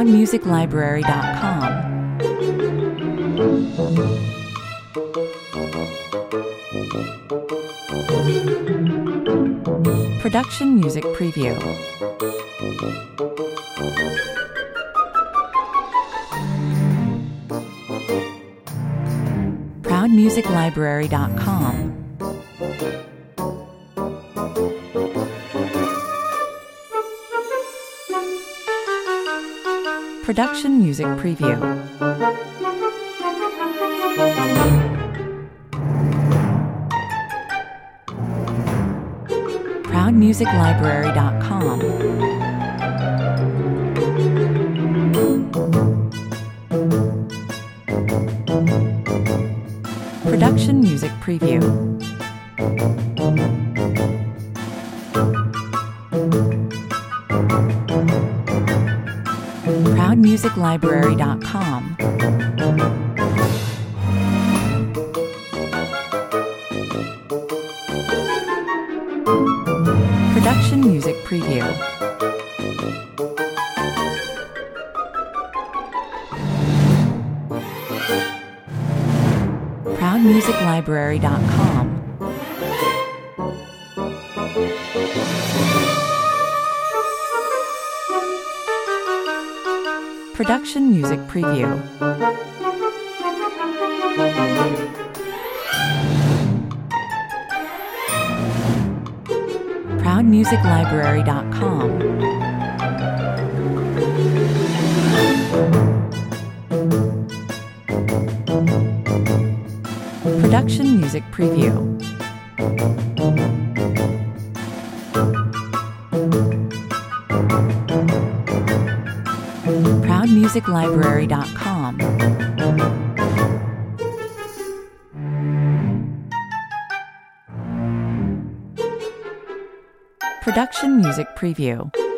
ProudMusicLibrary.com. Production Music Preview. ProudMusicLibrary.com. Production Music Preview. ProudMusicLibrary.com. Production Music Preview. ProudMusicLibrary.com. Production Music Preview. ProudMusicLibrary.com. Production Music Preview. ProudMusicLibrary.com. Production Music Preview. ProudMusicLibrary.com. Production Music Preview.